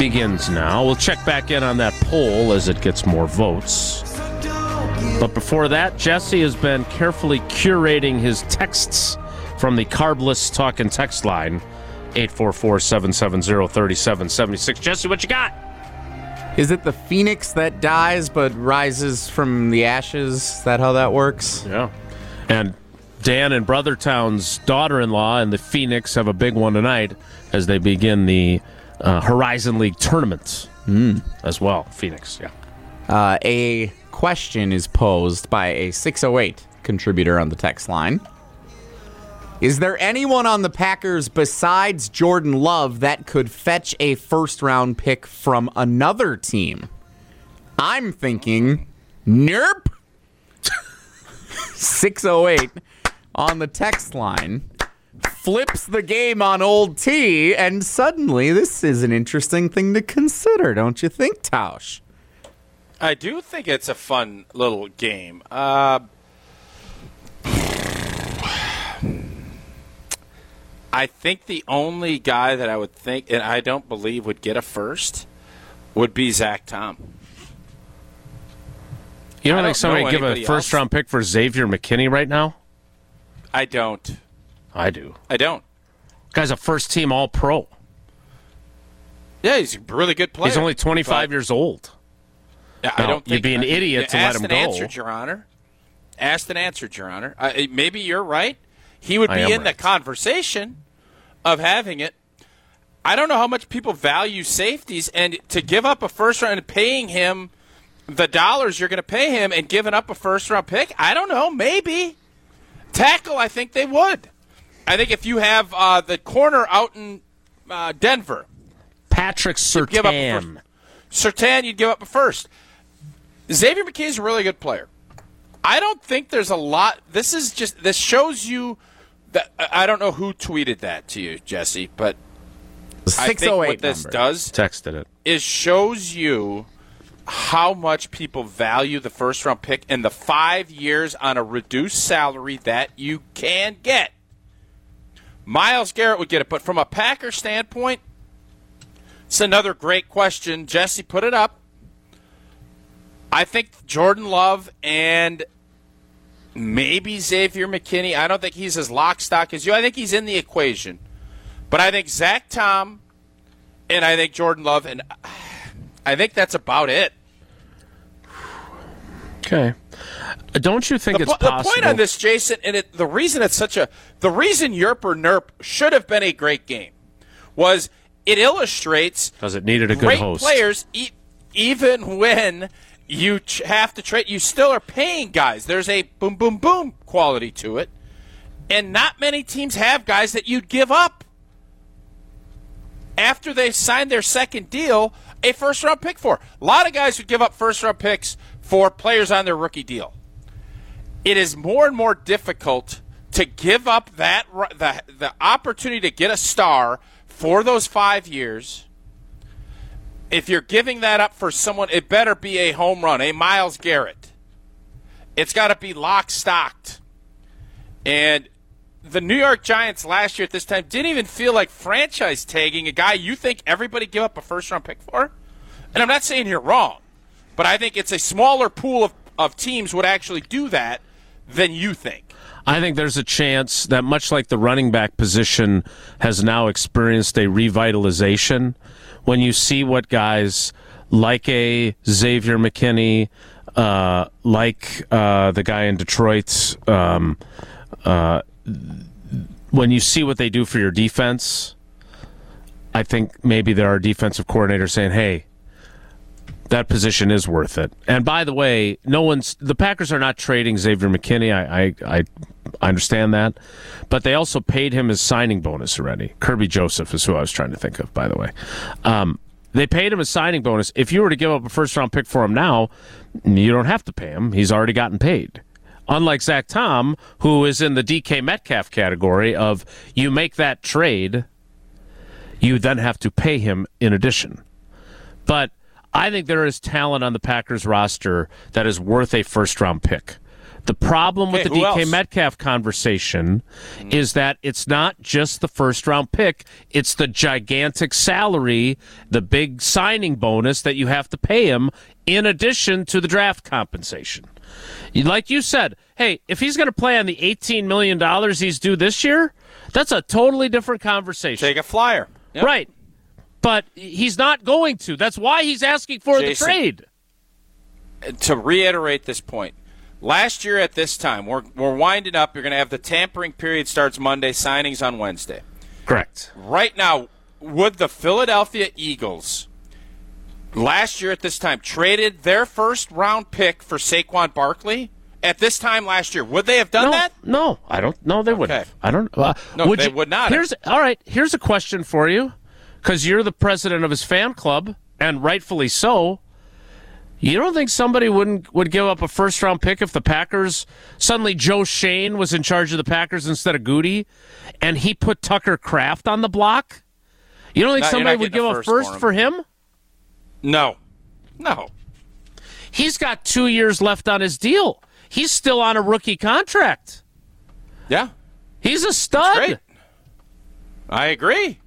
begins now. We'll check back in on that poll as it gets more votes. But before that, Jesse has been carefully curating his texts from the Carbless Talk and Text line, 844-770-3776. Jesse, what you got? Is it the phoenix that dies but rises from the ashes? Is that how that works? Yeah. And Dan in Brothertown's daughter-in-law and the Phoenix have a big one tonight as they begin the Horizon League tournament as well. Phoenix, yeah. A question is posed by a 608 contributor on the text line. Is there anyone on the Packers besides Jordan Love that could fetch a first-round pick from another team? I'm thinking, nope. 608 on the text line flips the game on old T, and suddenly this is an interesting thing to consider, don't you think, Tausch? I do think it's a fun little game. I think the only guy that I would think, and I don't believe would get a first, would be Zach Tom. You don't think somebody would give a first-round pick for Xavier McKinney right now? I don't. I do. I don't. Guy's a first-team All-Pro. Yeah, he's a really good player. He's only 25 years old. I don't think you'd be an idiot to let him go. Answered, Your Honor. Asked and answered, Your Honor. Maybe you're right. He would be in the conversation of having it. I don't know how much people value safeties, and to give up a first round and paying him the dollars you're going to pay him and giving up a first round pick, I don't know, maybe. Tackle, I think they would. I think if you have the corner out in Denver, Patrick Surtain. Surtain, you'd give up a first. Xavier McKinney is a really good player. I don't think there's a lot. This shows you that. I don't know who tweeted that to you, Jesse, but I think what this does texted it is shows you how much people value the first round pick and the 5 years on a reduced salary that you can get. Myles Garrett would get it, but from a Packer standpoint, it's another great question. Jesse put it up. I think Jordan Love and maybe Xavier McKinney. I don't think he's as lock stock as you. I think he's in the equation. But I think Zach Tom and I think Jordan Love, and I think that's about it. Okay. Don't you think it's possible? The point on this, Jason, and the reason Yerp or Nerp should have been a great game was it illustrates because it needed a good great host. Players, even when you have to trade, you still are paying guys. There's a boom, boom, boom quality to it. And not many teams have guys that you'd give up after they've signed their second deal a first-round pick for. A lot of guys would give up first-round picks for players on their rookie deal. It is more and more difficult to give up the opportunity to get a star for those 5 years. If you're giving that up for someone, it better be a home run, a Myles Garrett. It's got to be lock-stocked. And the New York Giants last year at this time didn't even feel like franchise tagging a guy you think everybody give up a first-round pick for. And I'm not saying you're wrong, but I think it's a smaller pool of teams would actually do that than you think. I think there's a chance that much like the running back position has now experienced a revitalization, when you see what guys like a Xavier McKinney, like the guy in Detroit, when you see what they do for your defense, I think maybe there are defensive coordinators saying, hey, that position is worth it. And by the way, the Packers are not trading Xavier McKinney. I understand that. But they also paid him his signing bonus already. Kirby Joseph is who I was trying to think of, by the way. They paid him a signing bonus. If you were to give up a first-round pick for him now, you don't have to pay him. He's already gotten paid. Unlike Zach Tom, who is in the DK Metcalf category of you make that trade, you then have to pay him in addition. But I think there is talent on the Packers roster that is worth a first-round pick. The problem with Okay, the who DK else? Metcalf conversation is that it's not just the first-round pick. It's the gigantic salary, the big signing bonus that you have to pay him in addition to the draft compensation. Like you said, hey, if he's going to play on the $18 million he's due this year, that's a totally different conversation. Take a flyer. Yep. Right. But he's not going to. That's why he's asking for Jason, the trade. To reiterate this point, last year at this time, we're winding up. You're going to have the tampering period starts Monday, signings on Wednesday. Correct. Right now, would the Philadelphia Eagles last year at this time traded their first-round pick for Saquon Barkley? At this time last year, would they have done that? No, I don't. No, they wouldn't. Okay. I don't. No, they would not have. All right. Here's a question for you, because you're the president of his fan club, and rightfully so. You don't think somebody would give up a first-round pick if the Packers suddenly Joe Shane was in charge of the Packers instead of Goody, and he put Tucker Kraft on the block? You don't think No, somebody would give a first for him? No. He's got 2 years left on his deal. He's still on a rookie contract. Yeah, He's a stud. great. I agree.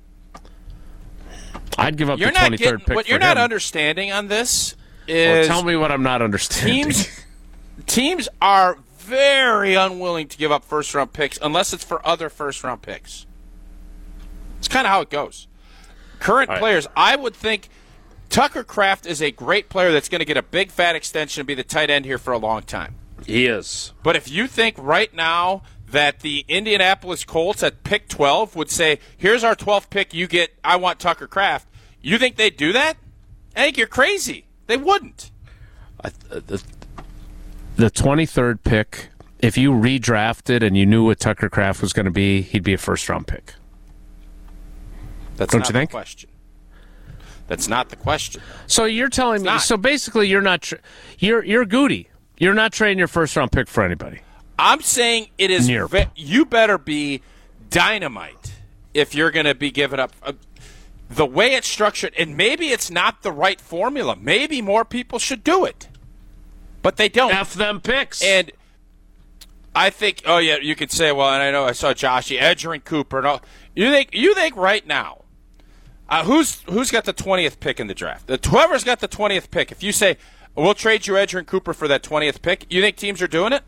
I'd give up You're the not 23rd getting pick what for you're not him. understanding on this Well, is tell me what I'm not understanding. teams are very unwilling to give up first-round picks unless it's for other first-round picks. It's kind of how it goes. Current players, I would think Tucker Kraft is a great player that's going to get a big fat extension and be the tight end here for a long time. He is. But if you think right now that the Indianapolis Colts at pick 12 would say, here's our 12th pick, you get, I want Tucker Kraft, you think they'd do that? I think you're crazy. They wouldn't. The 23rd pick, if you redrafted and you knew what Tucker Kraft was going to be, he'd be a first-round pick. That's Don't not you think? the question. That's not the question. So you're telling me, not. so basically you're not, you're Goody. You're not trading your first-round pick for anybody. I'm saying it is. Near. You better be dynamite if you're going to be giving up. The way it's structured, and maybe it's not the right formula. Maybe more people should do it, but they don't. F them picks. And I think, oh yeah, you could say, well, and I know I saw Joshy, Edgerrin Cooper, and all. You think right now, who's got the 20th pick in the draft? Whoever's got the 20th pick. If you say we'll trade you Edgerrin Cooper for that 20th pick, you think teams are doing it?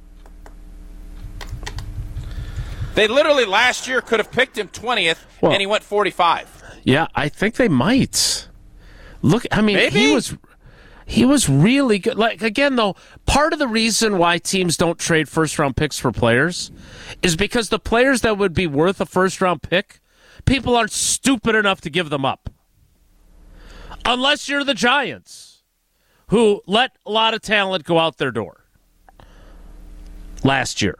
They literally last year could have picked him 20th, and he went 45. Yeah, I think they might. Look, I mean, Maybe? he was really good. Like, again, though, part of the reason why teams don't trade first-round picks for players is because the players that would be worth a first-round pick, people aren't stupid enough to give them up. Unless you're the Giants, who let a lot of talent go out their door last year.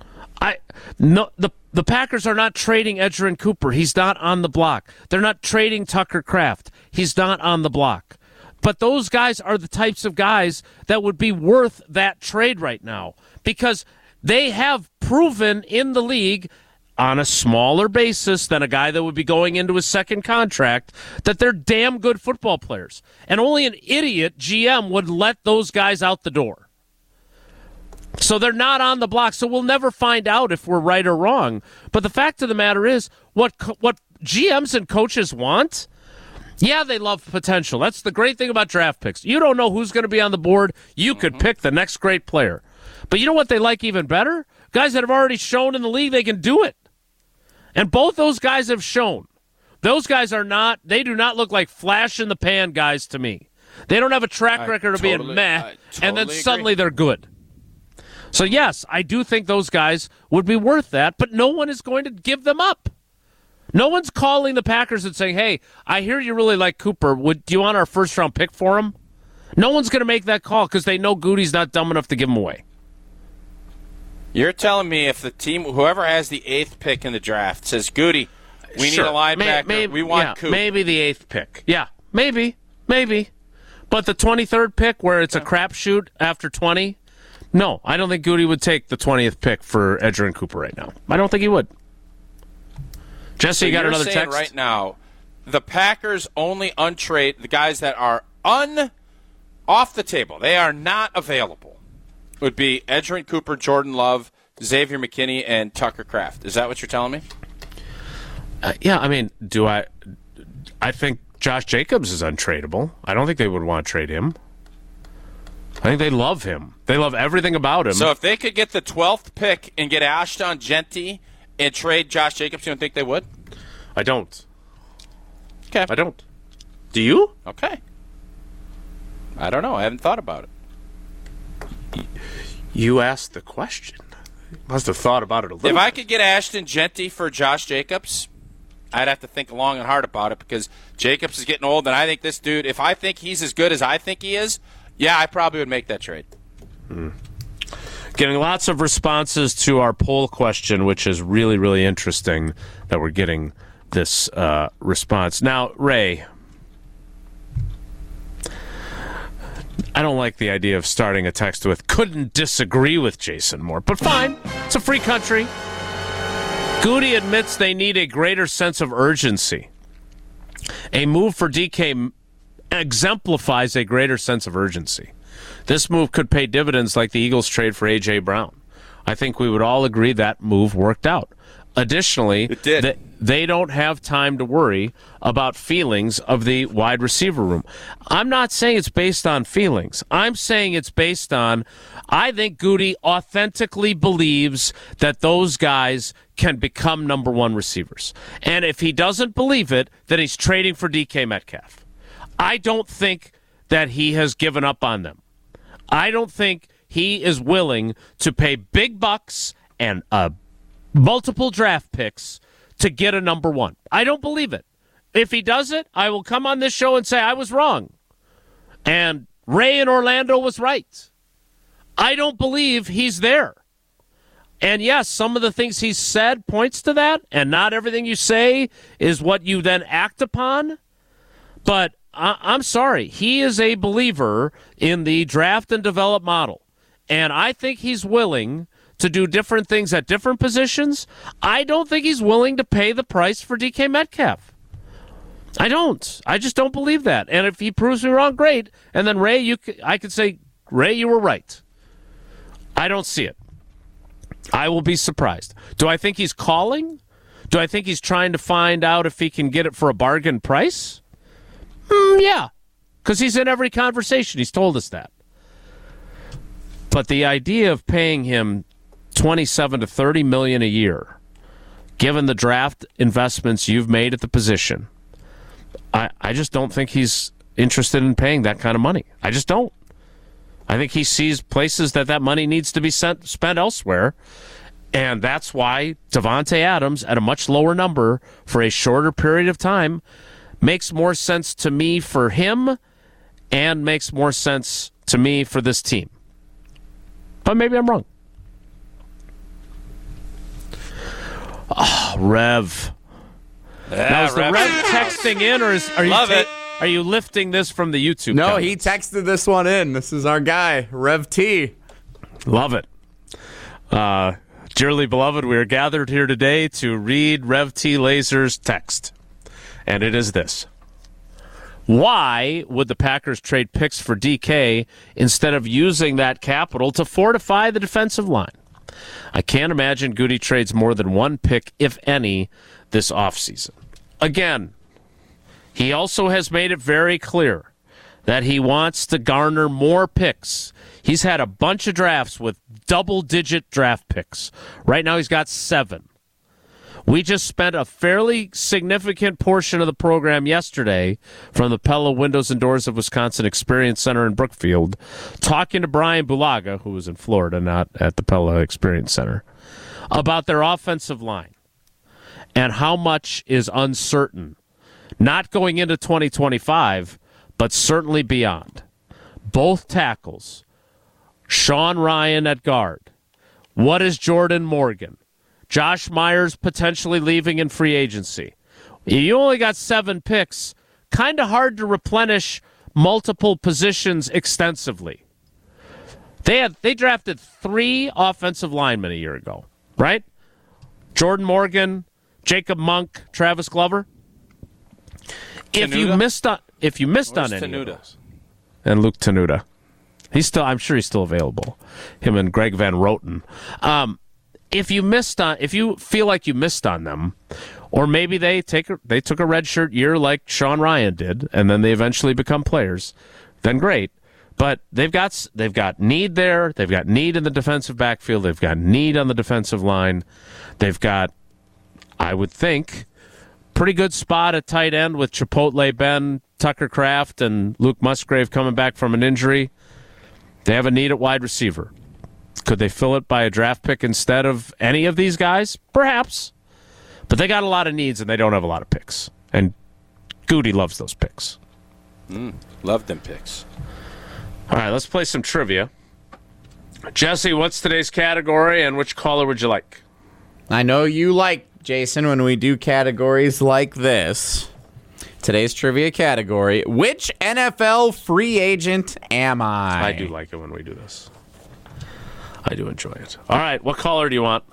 The Packers are not trading Edgerrin Cooper. He's not on the block. They're not trading Tucker Kraft. He's not on the block. But those guys are the types of guys that would be worth that trade right now because they have proven in the league on a smaller basis than a guy that would be going into his second contract that they're damn good football players. And only an idiot GM would let those guys out the door. So they're not on the block, so we'll never find out if we're right or wrong. But the fact of the matter is, what GMs and coaches want, yeah, they love potential. That's the great thing about draft picks. You don't know who's going to be on the board. You could pick the next great player. But you know what they like even better? Guys that have already shown in the league they can do it. And both those guys have shown. Those guys they do not look like flash-in-the-pan guys to me. They don't have a track record of being meh, and then suddenly they're good. So, yes, I do think those guys would be worth that, but no one is going to give them up. No one's calling the Packers and saying, hey, I hear you really like Cooper. Do you want our first-round pick for him? No one's going to make that call because they know Goody's not dumb enough to give him away. You're telling me if the team, whoever has the 8th pick in the draft, says, Goody, we need a linebacker, we want Coop. Maybe the 8th pick. Yeah, maybe. But the 23rd pick where it's a crapshoot after 20, no, I don't think Goody would take the 20th pick for Edgerrin Cooper right now. I don't think he would. Jesse, you got another text? Right now, the Packers only untrade the guys that are off the table. They are not available. would be Edgerrin Cooper, Jordan Love, Xavier McKinney, and Tucker Kraft. Is that what you're telling me? Yeah, I mean, I think Josh Jacobs is untradeable. I don't think they would want to trade him. I think they love him. They love everything about him. So if they could get the 12th pick and get Ashton Genty and trade Josh Jacobs, you don't think they would? I don't. Okay. I don't. Do you? Okay. I don't know. I haven't thought about it. You asked the question. Must have thought about it a little If bit. I could get Ashton Genty for Josh Jacobs, I'd have to think long and hard about it because Jacobs is getting old, and I think this dude, if I think he's as good as I think he is, yeah, I probably would make that trade. Getting lots of responses to our poll question, which is really, really interesting that we're getting this response. Now, Ray, I don't like the idea of starting a text with couldn't disagree with Jason Moore, but fine. It's a free country. Goody admits they need a greater sense of urgency. A move for DK exemplifies a greater sense of urgency. This move could pay dividends like the Eagles trade for A.J. Brown. I think we would all agree that move worked out. Additionally, It did. They don't have time to worry about feelings of the wide receiver room. I'm not saying it's based on feelings. I'm saying it's based on, I think Goody authentically believes that those guys can become number one receivers. And if he doesn't believe it, then he's trading for DK Metcalf. I don't think that he has given up on them. I don't think he is willing to pay big bucks and multiple draft picks to get a number one. I don't believe it. If he does it, I will come on this show and say I was wrong. And Ray in Orlando was right. I don't believe he's there. And yes, some of the things he said points to that, and not everything you say is what you then act upon. But I'm sorry. He is a believer in the draft and develop model. And I think he's willing to do different things at different positions. I don't think he's willing to pay the price for DK Metcalf. I don't. I just don't believe that. And if he proves me wrong, great. And then Ray, I could say, Ray, you were right. I don't see it. I will be surprised. Do I think he's calling? Do I think he's trying to find out if he can get it for a bargain price? Yeah, because he's in every conversation. He's told us that. But the idea of paying him $27 to $30 million a year, given the draft investments you've made at the position, I just don't think he's interested in paying that kind of money. I just don't. I think he sees places that money needs to be spent elsewhere, and that's why Davante Adams at a much lower number for a shorter period of time makes more sense to me for him and makes more sense to me for this team. But maybe I'm wrong. Oh, Rev. Yeah, Now, is the Rev texting in, or are you lifting this from the YouTube No, comments? he texted this one in. This is our guy, Rev T. Love it. Dearly beloved, we are gathered here today to read Rev T. Laser's text. And it is this. Why would the Packers trade picks for DK instead of using that capital to fortify the defensive line? I can't imagine Goody trades more than one pick, if any, this offseason. Again, he also has made it very clear that he wants to garner more picks. He's had a bunch of drafts with double-digit draft picks. Right now he's got 7. We just spent a fairly significant portion of the program yesterday from the Pella Windows and Doors of Wisconsin Experience Center in Brookfield talking to Brian Bulaga, who was in Florida, not at the Pella Experience Center, about their offensive line and how much is uncertain, not going into 2025, but certainly beyond. Both tackles, Sean Ryan at guard. What is Jordan Morgan? Josh Myers potentially leaving in free agency. You only got 7 picks. Kind of hard to replenish multiple positions extensively. They drafted 3 offensive linemen a year ago, right? Jordan Morgan, Jacob Monk, Travis Glover. If you missed on any of those, and Luke Tenuta. I'm sure he's still available. Him and Greg Van Roten. If you feel like you missed on them, or maybe they took a redshirt year like Sean Ryan did, and then they eventually become players, then great. But they've got need there. They've got need in the defensive backfield. They've got need on the defensive line. They've got, I would think, pretty good spot at tight end with Chipotle Ben, Tucker Kraft, and Luke Musgrave coming back from an injury. They have a need at wide receiver. Could they fill it by a draft pick instead of any of these guys? Perhaps. But they got a lot of needs, and they don't have a lot of picks. And Goody loves those picks. Love them picks. All right, let's play some trivia. Jesse, what's today's category, and which caller would you like? I know you like, Jason, when we do categories like this. Today's trivia category, which NFL free agent am I? I do like it when we do this. I do enjoy it. All right, what caller do you want?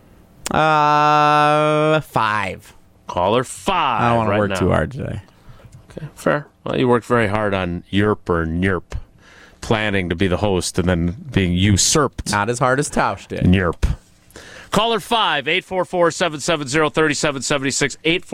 5. Caller 5. I don't want to right work now. too hard today. Okay, fair. Well, you worked very hard on Yerp or Nyerp, planning to be the host and then being usurped. Not as hard as Tausch did. Nyerp. Caller 5, 844-770-3776,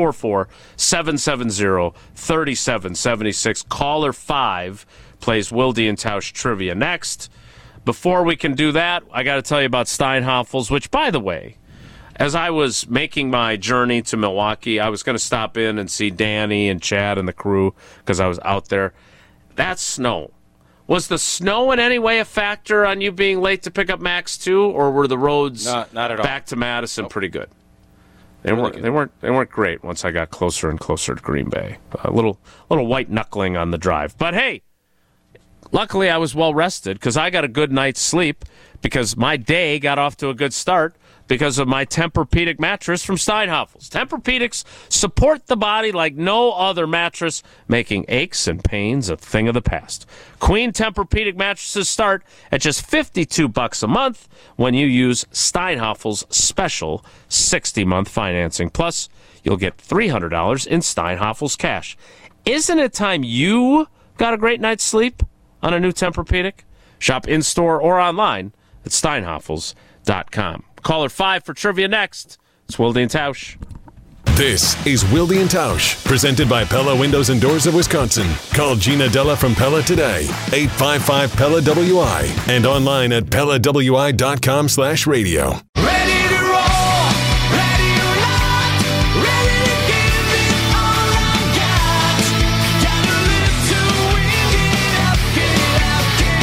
844-770-3776. Caller 5 plays Wilde and Tausch Trivia next. Before we can do that, I got to tell you about Steinhafels, which, by the way, as I was making my journey to Milwaukee, I was going to stop in and see Danny and Chad and the crew because I was out there. That snow. Was the snow in any way a factor on you being late to pick up Max too, or were the roads not at all. Back to Madison pretty good? They weren't great once I got closer and closer to Green Bay. A little white knuckling on the drive, but hey, luckily I was well rested because I got a good night's sleep because my day got off to a good start because of my Tempur-Pedic mattress from Steinhafels. Tempur-Pedics support the body like no other mattress, making aches and pains a thing of the past. Queen Tempur-Pedic mattresses start at just $52 a month when you use Steinhafels' special 60-month financing. Plus, you'll get $300 in Steinhafels cash. Isn't it time you got a great night's sleep on a new Tempur-Pedic? Shop in-store or online at steinhafels.com. Caller 5 for trivia next. It's Wilde and Tausch. This is Wilde and Tausch, presented by Pella Windows and Doors of Wisconsin. Call Gina Della from Pella today, 855-PELLA-WI, and online at PellaWI.com/radio. Ready to roll, ready or not, ready to give it all I've got. Gotta live to win, get up, get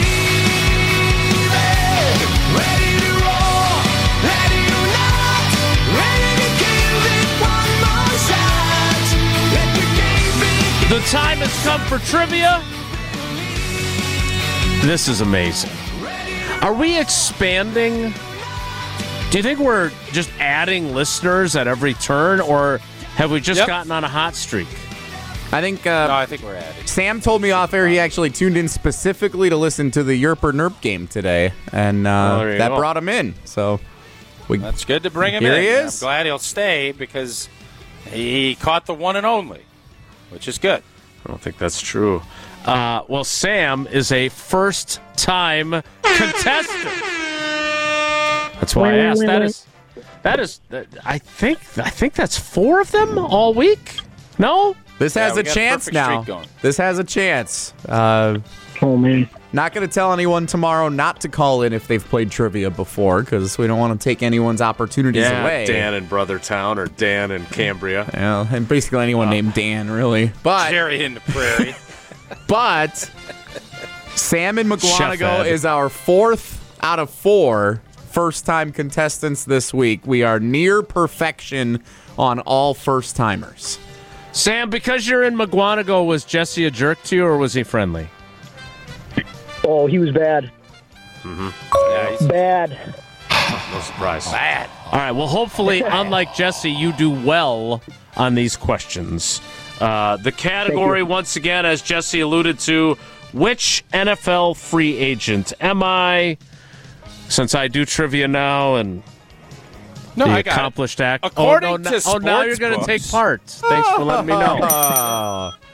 even. Ready to roll, ready or not, ready to give it one more shot. Let the game begin. The time has come for trivia. This is amazing. Are we expanding? Do you think we're just adding listeners at every turn, or have we just gotten on a hot streak? I think No, I think we're adding. Sam told me off air he actually tuned in specifically to listen to the Yerp or Nerp game today, and there you that go. brought him in. So That's good to bring him Here in. he is. I'm glad he'll stay because he caught the one and only, which is good. I don't think that's true. Well, Sam is a first-time contestant. That's why I asked. That is. I think that's 4 of them all week. No. this has we a got a chance perfect now. streak going. This has a chance. Oh, man. Not going to tell anyone tomorrow not to call in if they've played trivia before, because we don't want to take anyone's opportunities away. Dan in Brothertown or Dan in Cambria. Yeah, and basically anyone named Dan, really. But Jerry in the prairie. But Sam and Chef McGuanago Ed. is our 4th out of 4 first-time contestants this week. We are near perfection on all first-timers. Sam, because you're in McGuanago, was Jesse a jerk to you, or was he friendly? Oh, he was bad. Yeah, he's Bad. No surprise. bad. All right. Well, hopefully, unlike Jesse, you do well on these questions. The category, once again, as Jesse alluded to, which NFL free agent am I? Since I do trivia now and No, the I got it. accomplished act. According oh, to now you're going to sports take books. part. Thanks for letting me know.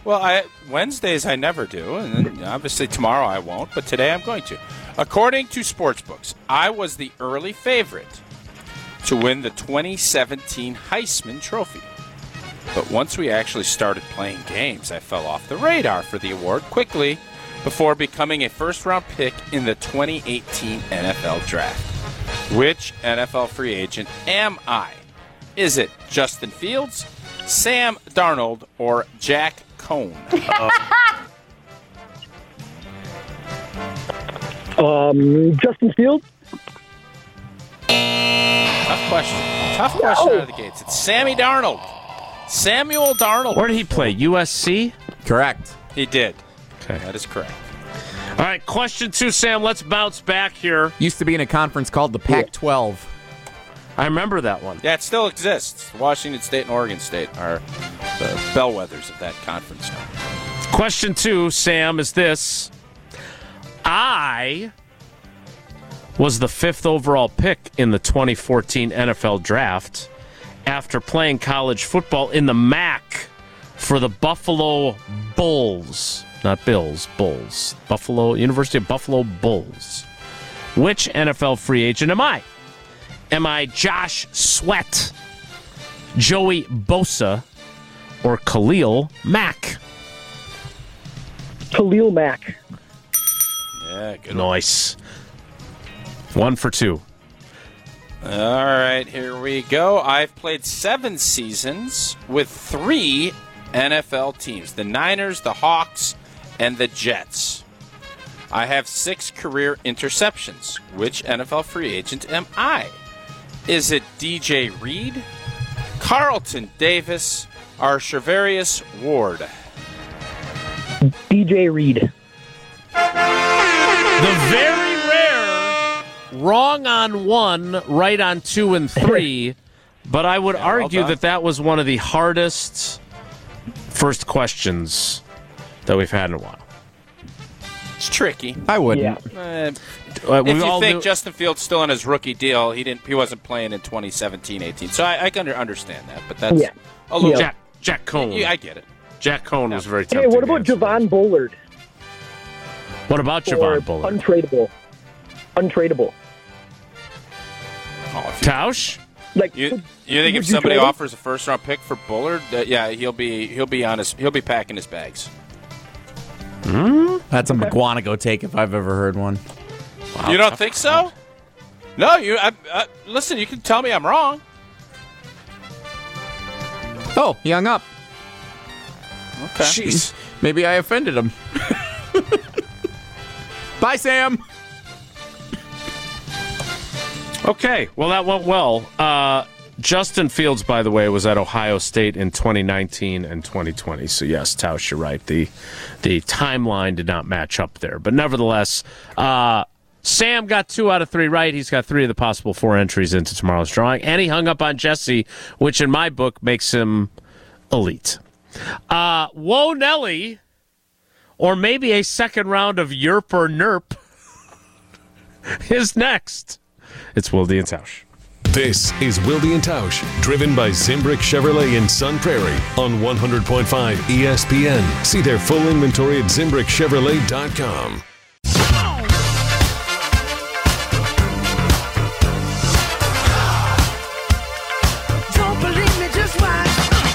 Well, Wednesdays I never do, and then obviously tomorrow I won't, but today I'm going to. According to Sportsbooks, I was the early favorite to win the 2017 Heisman Trophy. But once we actually started playing games, I fell off the radar for the award quickly before becoming a first-round pick in the 2018 NFL Draft. Which NFL free agent am I? Is it Justin Fields, Sam Darnold, or Jack Cohn? Justin Fields. Tough question. Tough question out of the gates. It's Sammy Darnold. Samuel Darnold. Where did he play? USC? Correct. He did. Okay. That is correct. All right, question 2, Sam. Let's bounce back here. Used to be in a conference called the Pac-12. I remember that one. Yeah, it still exists. Washington State and Oregon State are the bellwethers of that conference now. Question 2, Sam, is this. I was the 5th overall pick in the 2014 NFL Draft after playing college football in the MAC for the Buffalo Bulls. Not Bills, Bulls. University of Buffalo Bulls. Which NFL free agent am I? Am I Josh Sweat, Joey Bosa, or Khalil Mack? Khalil Mack. Yeah, good. Nice. 1 for 2. All right, here we go. I've played 7 seasons with 3 NFL teams: the Niners, the Hawks, and the Jets. I have 6 career interceptions. Which NFL free agent am I? Is it DJ Reed, Carlton Davis, or Charvarius Ward? DJ Reed. The very rare wrong on 1, right on 2 and 3, but I would argue done. that was one of the hardest first questions that we've had in a while. It's tricky. I wouldn't. Yeah. If you think Justin Fields still on his rookie deal, he wasn't playing in 2017-18. So I can understand that, but that's a little. Yeah. Jack Cohn. I get it. Jack Cohn was very tempting. Hey, what about to answer. Javon Bullard? What about Or Javon Bullard? Untradeable. Oh, if you, Tausch? Like, you think would if you somebody trade him? offers a first round pick for Bullard, he'll be packing his bags. That's a McGuanago take if I've ever heard one. Wow, You don't tough think so? No, listen. You can tell me I'm wrong. Oh, he hung up. Okay. Jeez. Maybe I offended him. Bye, Sam. Okay, well, that went well. Justin Fields, by the way, was at Ohio State in 2019 and 2020. So, yes, Tausch, you're right. The timeline did not match up there. But nevertheless, Sam got 2 out of 3 right. He's got 3 of the possible 4 entries into tomorrow's drawing. And he hung up on Jesse, which in my book makes him elite. Whoa, Nelly, or maybe a second round of Yerp or Nerp is next. It's Wilde and Tausch. This is Wilde and Tausch, driven by Zimbrick Chevrolet in Sun Prairie on 100.5 ESPN. See their full inventory at ZimbrickChevrolet.com. Don't believe me, just watch.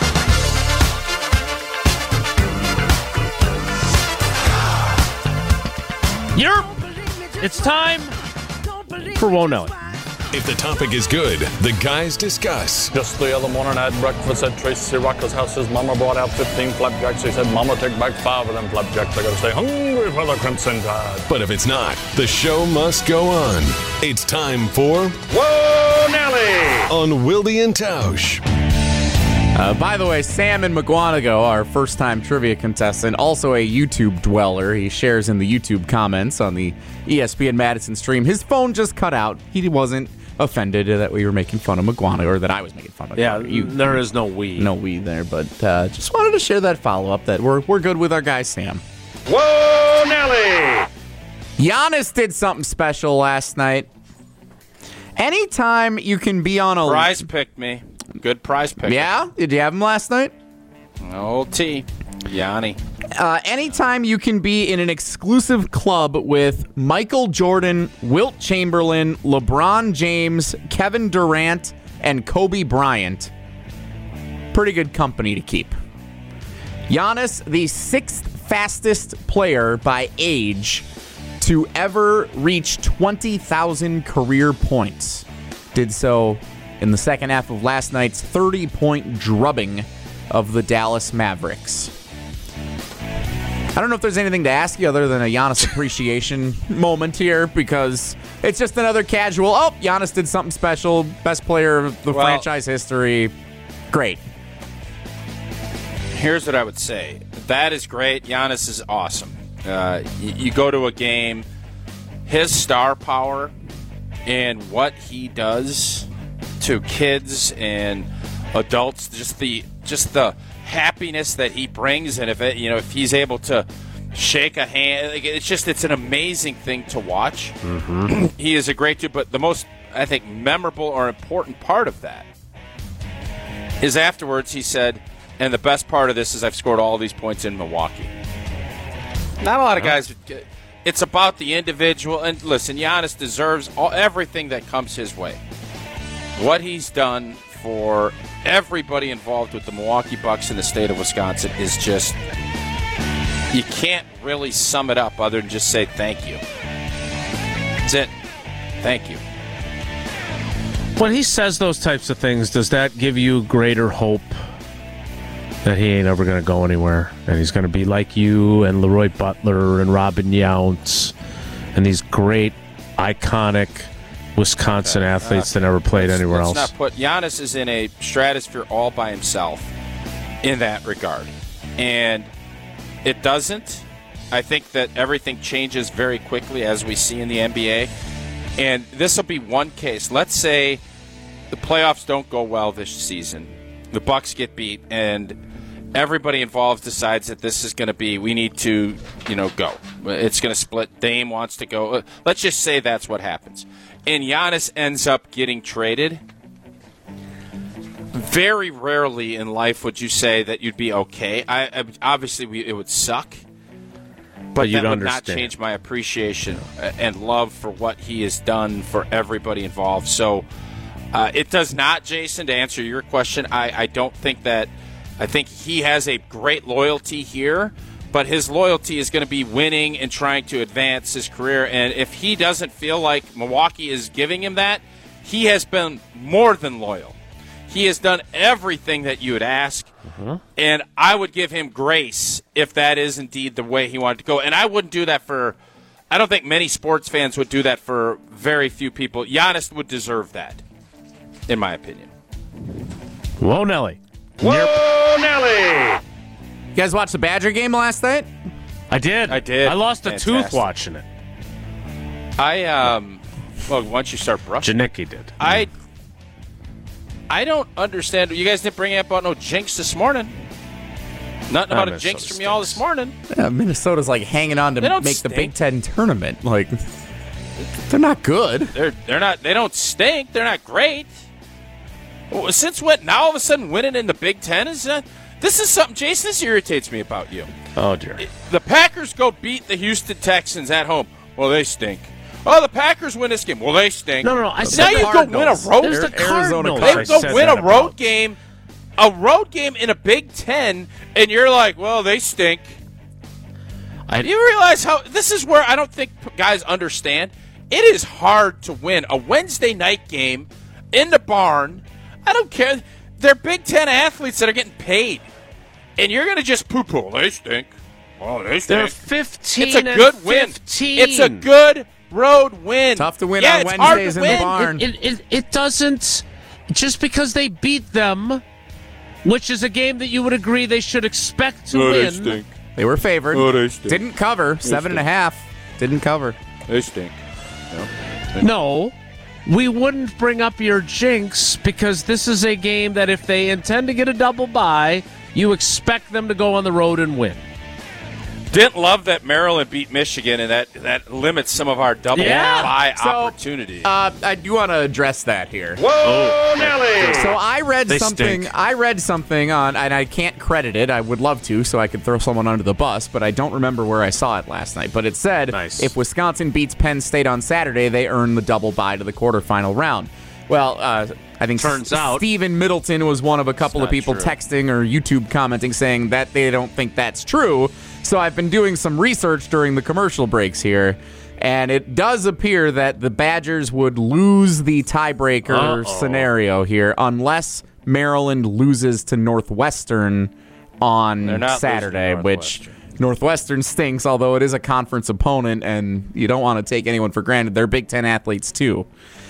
Yerp! It's time for Whoa, Nelly. If the topic is good, the guys discuss. Just the other morning I had breakfast at Tracy Rocker's house. His mama brought out 15 flapjacks. He said, Mama, take back 5 of them flapjacks. I gotta stay hungry for the Crimson Tide. But if it's not, the show must go on. It's time for Whoa, Nelly! On Wilde and Tausch. By the way, Sam and McGuanago, our first-time trivia contestant, also a YouTube dweller. He shares in the YouTube comments on the ESPN Madison stream. His phone just cut out. He wasn't offended that we were making fun of McGuanago, or that I was making fun of McGuanago. Yeah, there is no we. No we there, but just wanted to share that follow-up that we're good with our guy Sam. Whoa, Nelly! Giannis did something special last night. Anytime you can be on a... Prize picked me. Good prize pick. Yeah? Did you have him last night? Old T. Yanni. Anytime you can be in an exclusive club with Michael Jordan, Wilt Chamberlain, LeBron James, Kevin Durant, and Kobe Bryant, pretty good company to keep. Giannis, the 6th fastest player by age to ever reach 20,000 career points, did so in the second half of last night's 30-point drubbing of the Dallas Mavericks. I don't know if there's anything to ask you other than a Giannis appreciation moment here, because it's just another casual, Giannis did something special, best player of the franchise history. Great. Here's what I would say. That is great. Giannis is awesome. You go to a game, his star power and what he does to kids and adults, just the happiness that he brings, and if he's able to shake a hand, it's an amazing thing to watch. Mm-hmm. He is a great dude, but the most, I think, memorable or important part of that is afterwards he said, and the best part of this is I've scored all these points in Milwaukee. Not a lot of guys. It's about the individual, and listen, Giannis deserves everything that comes his way. What he's done for everybody involved with the Milwaukee Bucks in the state of Wisconsin is just, you can't really sum it up other than just say thank you. That's it. Thank you. When he says those types of things, does that give you greater hope that he ain't ever going to go anywhere, and he's going to be like you and Leroy Butler and Robin Yount and these great, iconic Wisconsin athletes that never played anywhere else? Let's not put Giannis is in a stratosphere all by himself in that regard, and it doesn't. I think that everything changes very quickly, as we see in the NBA, and this will be one case. Let's say the playoffs don't go well this season, the Bucks get beat, and everybody involved decides that this is going to be, we need to, go. It's going to split. Dame wants to go. Let's just say that's what happens. And Giannis ends up getting traded. Very rarely in life would you say that you'd be okay. Obviously, it would suck. But that would not change my appreciation and love for what he has done for everybody involved. So it does not, Jason, to answer your question. I don't think that. I think he has a great loyalty here, but his loyalty is going to be winning and trying to advance his career. And if he doesn't feel like Milwaukee is giving him that, he has been more than loyal. He has done everything that you would ask, and I would give him grace if that is indeed the way he wanted to go. And I wouldn't do that I don't think many sports fans would do that for very few people. Giannis would deserve that, in my opinion. Whoa, Nelly. Whoa, Nelly! You guys watch the Badger game last night? I did. I lost a tooth watching it. Well, once you start brushing. Janicki did. I don't understand. You guys didn't bring up about no jinx this morning. Nothing about a jinx from y'all this morning. Yeah, Minnesota's hanging on to make the Big Ten tournament. They're not good. They're not. They don't stink. They're not great. Since when? Now all of a sudden winning in the Big Ten is this is something, Jason. This irritates me about you. Oh dear. The Packers go beat the Houston Texans at home. Well, they stink. Oh, the Packers win this game. Well, they stink. No. I said now you go win a road. There's the Cardinals. They go win a road game. A road game in a Big Ten, and you're like, well, they stink. You realize how this is where I don't think guys understand. It is hard to win a Wednesday night game in the barn. I don't care. They're Big Ten athletes that are getting paid, and you're going to just poo-poo. They stink. Oh, they stink. They're 15. It's a good win. It's a good road win. Tough to win on Wednesdays in the barn. It doesn't. Just because they beat them, which is a game that you would agree they should expect to win. They stink. They were favored. Oh, they stink. Didn't cover. 7.5. Didn't cover. They stink. No, we wouldn't bring up your jinx because this is a game that if they intend to get a double bye, you expect them to go on the road and win. Didn't love that Maryland beat Michigan, and that limits some of our double bye opportunity. I do want to address that here. Whoa, Nelly! So I read They something. stink. I read something on, and I can't credit it. I would love to, so I could throw someone under the bus, but I don't remember where I saw it last night. But it said Nice. if Wisconsin beats Penn State on Saturday, they earn the double bye to the quarterfinal round. Well, I think Turns out- Stephen Middleton was one of a couple of not people true. texting or YouTube commenting saying that they don't think that's true. So I've been doing some research during the commercial breaks here, and it does appear that the Badgers would lose the tiebreaker scenario here unless Maryland loses to Northwestern They're on not losing Saturday, to which Northwestern stinks, although it is a conference opponent, and you don't want to take anyone for granted. They're Big Ten athletes, too.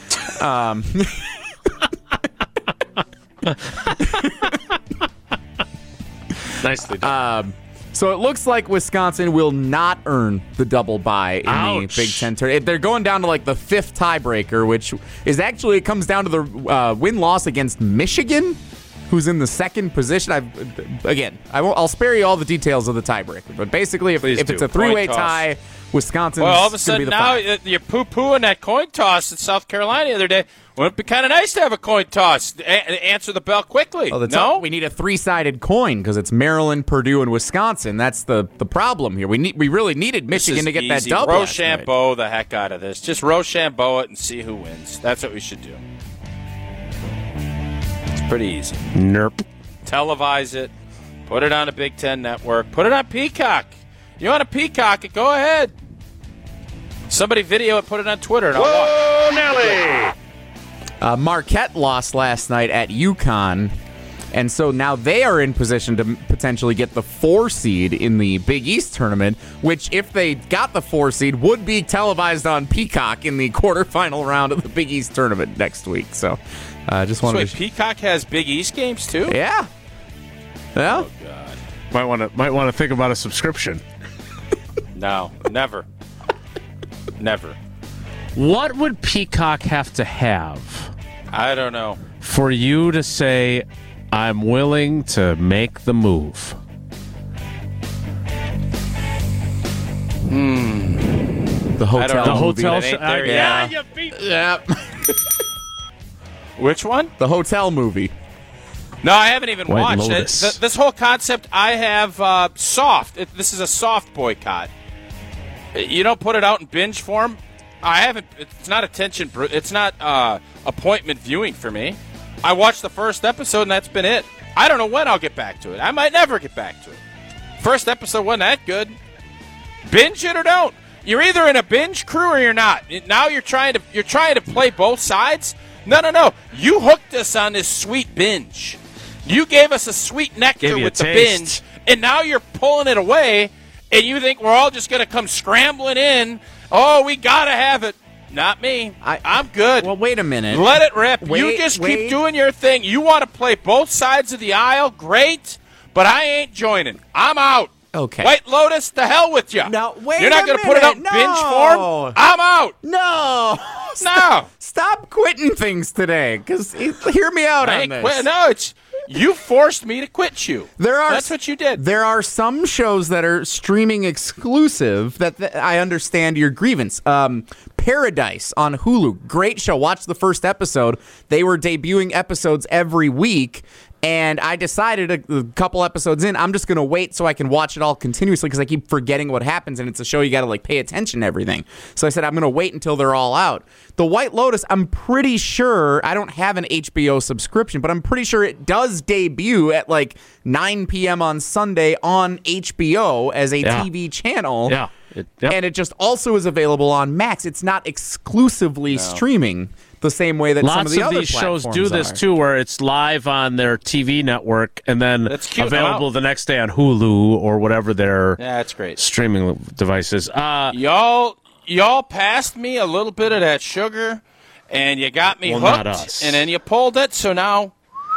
Nicely done. So it looks like Wisconsin will not earn the double bye in the Ouch. Big Ten tournament. They're going down to like the fifth tiebreaker, which is actually, it comes down to the win-loss against Michigan, who's in the second position. I'll spare you all the details of the tiebreaker, but basically, if it's do. a three-way Coin toss. tie, Wisconsin's Well, all of a gonna be sudden the now five. you're poo-pooing that coin toss in South Carolina the other day. Wouldn't it be kind of nice to have a coin toss? Answer the bell quickly. No, we need a three-sided coin because it's Maryland, Purdue, and Wisconsin. That's the problem here. We really needed This Michigan is to get that easy. double. last night. Rochambeau the heck out of this. Just Rochambeau it and see who wins. That's what we should do. It's pretty easy. Nerp. Televise it. Put it on a Big Ten network. Put it on Peacock. You want to Peacock it? Go ahead. Somebody video it, put it on Twitter, and I'll watch. Whoa, Nelly! Marquette lost last night at UConn, and so now they are in position to potentially get the 4 seed in the Big East tournament, which, if they got the 4 seed, would be televised on Peacock in the quarterfinal round of the Big East tournament next week. So, just So wanted wait, to. Peacock has Big East games too? Yeah. Yeah. Might want to think about a subscription. No, never. Never. What would Peacock have to have I don't know. for you to say, I'm willing to make the move? The hotel. I don't know. The movie. hotel It ain't there yet. you beat Yeah. Which one? The hotel movie. No, I haven't even White watched Lotus. it. This whole concept, I have soft. This is a soft boycott. You don't put it out in binge form. I haven't. It's not attention. It's not appointment viewing for me. I watched the first episode and that's been it. I don't know when I'll get back to it. I might never get back to it. First episode wasn't that good. Binge it or don't. You're either in a binge crew or you're not. Now you're trying to play both sides. No. You hooked us on this sweet binge. You gave us a sweet nectar Gave you a with the taste. binge, and now you're pulling it away, and you think we're all just going to come scrambling in. Oh, we got to have it. Not me. I'm good. Well, wait a minute. Let it rip. You Wait, just wait. keep doing your thing. You want to play both sides of the aisle? Great. But I ain't joining. I'm out. Okay. White Lotus, the hell with you. Now, wait You're not a gonna put it out in minute. binge No. form? I'm out. No. No. Stop quitting things today, because hear me out I on ain't this. quit. No, it's you forced me to quit you. That's what you did. There are some shows that are streaming exclusive that I understand your grievance. Paradise on Hulu, great show. Watch the first episode. They were debuting episodes every week. And I decided a couple episodes in, I'm just going to wait so I can watch it all continuously because I keep forgetting what happens, and it's a show you got to pay attention to everything. So I said I'm going to wait until they're all out. The White Lotus, I'm pretty sure, I don't have an HBO subscription, but I'm pretty sure it does debut at 9 p.m. on Sunday on HBO as a TV channel. Yeah. And it just also is available on Max. It's not exclusively streaming the same way that some of Lots the of other these shows do platforms this are. too, where it's live on their TV network and then That's cute. available Wow. the next day on Hulu or whatever their Yeah, that's great. streaming device is. Y'all passed me a little bit of that sugar, and you got me Well, hooked, not us. and then you pulled it. So now,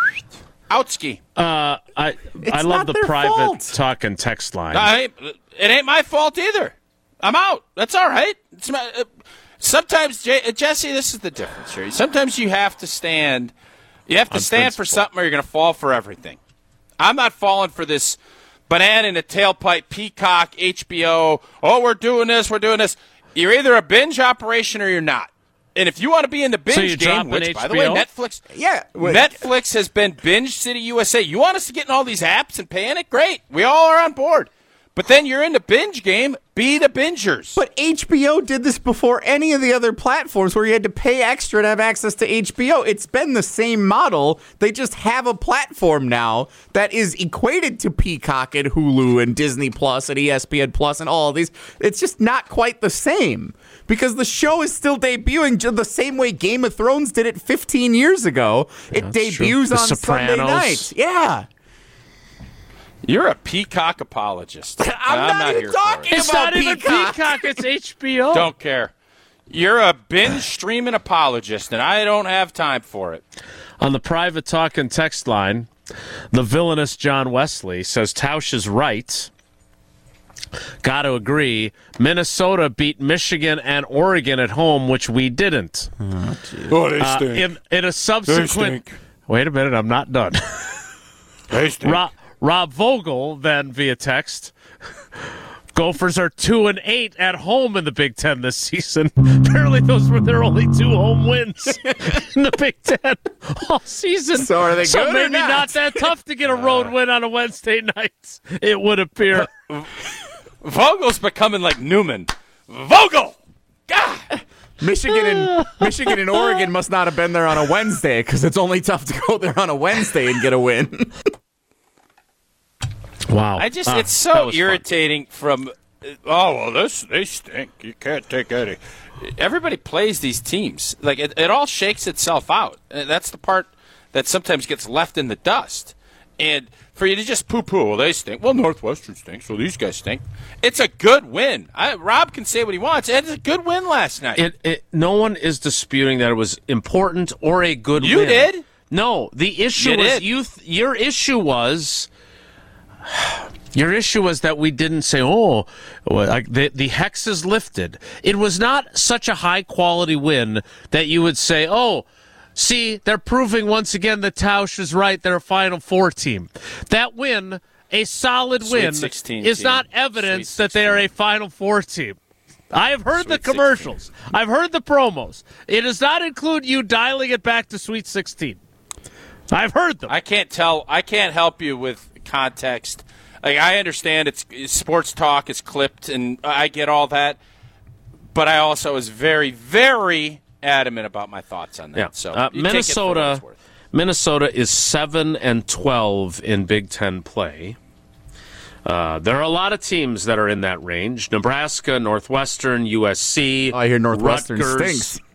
outski. I love not the their private fault. talk and text line. It ain't my fault either. I'm out. That's all right. It's sometimes, Jesse, this is the difference here. Sometimes you have to stand. You have to On stand for principle. something, or you're going to fall for everything. I'm not falling for this banana in a tailpipe, Peacock, HBO. Oh, we're doing this. You're either a binge operation or you're not. And if you want to be in the binge you game, dropping which, by the way, HBO? Netflix has been Binge City USA. You want us to get in all these apps and paying it? Great. We all are on board. But then you're in the binge game. Be the bingers. But HBO did this before any of the other platforms where you had to pay extra to have access to HBO. It's been the same model. They just have a platform now that is equated to Peacock and Hulu and Disney Plus and ESPN Plus and all of these. It's just not quite the same because the show is still debuting the same way Game of Thrones did it 15 years ago. It debuts The on Sunday Sopranos. night. Yeah. You're a Peacock apologist. I'm not even here for talking it. It's about not even Peacock. It's HBO. Don't care. You're a binge streaming apologist, and I don't have time for it. On the private talk and text line, the villainous John Wesley says Tausch is right. Got to agree. Minnesota beat Michigan and Oregon at home, which we didn't. Oh, they stink. In a subsequent... Wait a minute, I'm not done. They stink. Rob Vogel, then via text, Gophers are 2-8 at home in the Big Ten this season. Apparently, those were their only 2 home wins in the Big Ten all season. So are they good or maybe not? not that tough to get a road win on a Wednesday night, it would appear. Vogel's becoming like Newman. Vogel! God! Michigan and Oregon must not have been there on a Wednesday because it's only tough to go there on a Wednesday and get a win. Wow. It's that so was irritating from, they stink. You can't take any. Everybody plays these teams. Like, it all shakes itself out. And that's the part that sometimes gets left in the dust. And for you to just poo-poo, well, they stink. Well, Northwestern stinks, so these guys stink. It's a good win. Rob can say what he wants. It's a good win last night. No one is disputing that it was important or a good win. You did? No, the issue You was did. Your issue was that we didn't say, the hex is lifted. It was not such a high-quality win that you would say, see, they're proving once again that Tausch is right. They're a Final Four team. That win, a solid win, 16 is team. not evidence Sweet that they are a Final Four team. I have heard the Sweet commercials. I've heard the promos. It does not include you dialing it back to Sweet 16. I've heard them. I can't help you with context. Like, I understand it's sports talk, it's clipped, and I get all that. But I also was very, very adamant about my thoughts on that. Yeah. So you take it for what it's worth. Minnesota is 7-12 in Big Ten play. There are a lot of teams that are in that range: Nebraska, Northwestern, USC. I hear Northwestern Rutgers. stinks.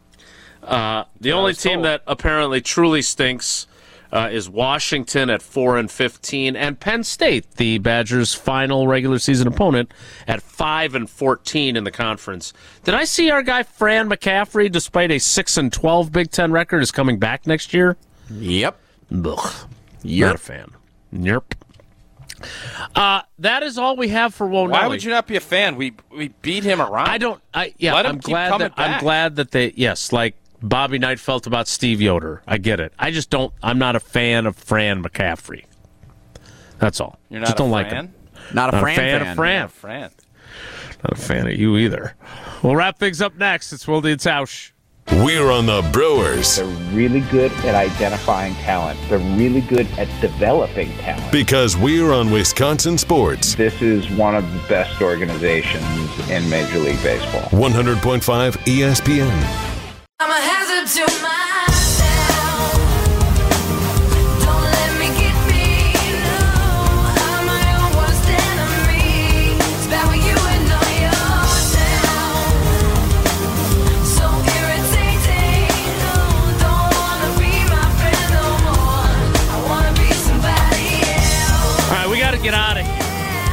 The only team that apparently truly stinks is Washington at 4-15, and Penn State, the Badgers' final regular season opponent, at 5-14 in the conference. Did I see our guy Fran McCaffrey, despite a 6-12 Big Ten record, is coming back next year? Yep. Ugh, not a fan. Yep. That is all we have for Wonelli. Why would you not be a fan? We beat him around. I'm Let him keep coming back. glad that they, like Bobby Knight felt about Steve Yoder. I get it. I'm not a fan of Fran McCaffrey. That's all. You're not Just a don't like fan? him. Not a fan. of Fran. Not a fan. Not a fan of you either. We'll wrap things up next. It's Wilde and Tausch. We're on the Brewers They're really good at identifying talent. They're really good at developing talent. because we're on Wisconsin Sports. This is one of the best organizations in Major League Baseball. 100.5 ESPN. I'm a hazard to myself. Don't let me get me. No, I'm my own worst enemy. It's bad when you know yourself. So irritating. No, don't wanna be my friend no more. I wanna be somebody else. All right, we got to get out of here.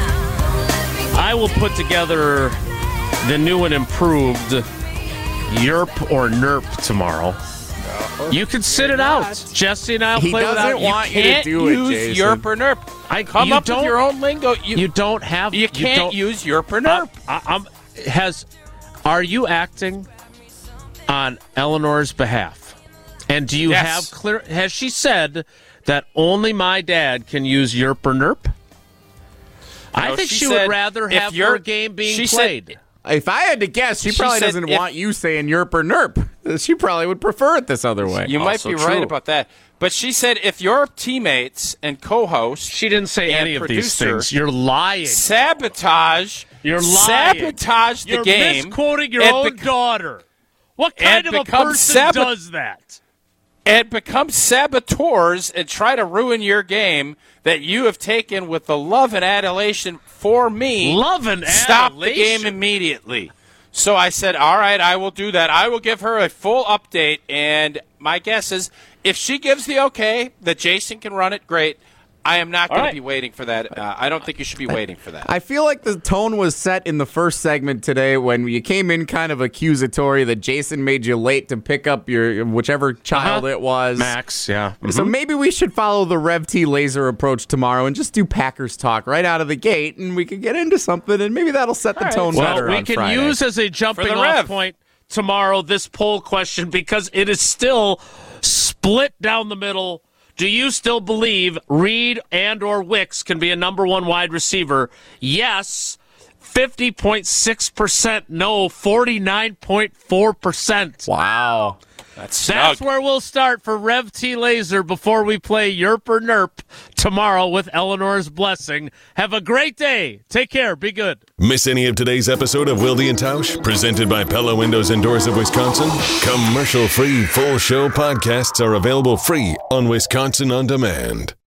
I will put together the new and improved Yerp or Nerp tomorrow. You can sit it out. Jesse and I'll He play doesn't without you. want you to Can't do it, use Jason. Yerp or Nerp. Come you up with don't- your own lingo. You don't have. You can't use Yerp or Nerp. Are you acting on Eleanor's behalf? And do you Yes. have clear? Has she said that only my dad can use Yerp or Nerp? I think she would rather have her game being played. If I had to guess, she probably doesn't want you saying yerp or nerp. She probably would prefer it this other way. You might be right about that. But she said if your teammates and co-hosts, she didn't say any of these things. You're lying. Sabotage. You're lying. Sabotage the game. You're misquoting your own daughter. What kind of a person does that? And become saboteurs and try to ruin your game that you have taken with the love and adulation for me. Love and Stop adulation. the game immediately. So I said, all right, I will do that. I will give her a full update, and my guess is if she gives the okay that Jason can run it, great. I am not going to be waiting for that. I don't think you should be waiting for that. I feel like the tone was set in the first segment today when you came in kind of accusatory that Jason made you late to pick up your whichever child it was. Max, yeah. Mm-hmm. So maybe we should follow the Rev T Laser approach tomorrow and just do Packers talk right out of the gate, and we could get into something, and maybe that'll set the tone better Well, we on can Friday. use as a jumping off point tomorrow this poll question because it is still split down the middle. Do you still believe Reed and or Wicks can be a number one wide receiver? Yes, 50.6%. No, 49.4%. Wow. That's where we'll start for Rev T Laser before we play Yerp or Nerp tomorrow with Eleanor's blessing. Have a great day. Take care. Be good. Miss any of today's episode of Wilde and Tausch, presented by Pella Windows and Doors of Wisconsin? Commercial-free full show podcasts are available free on Wisconsin On Demand.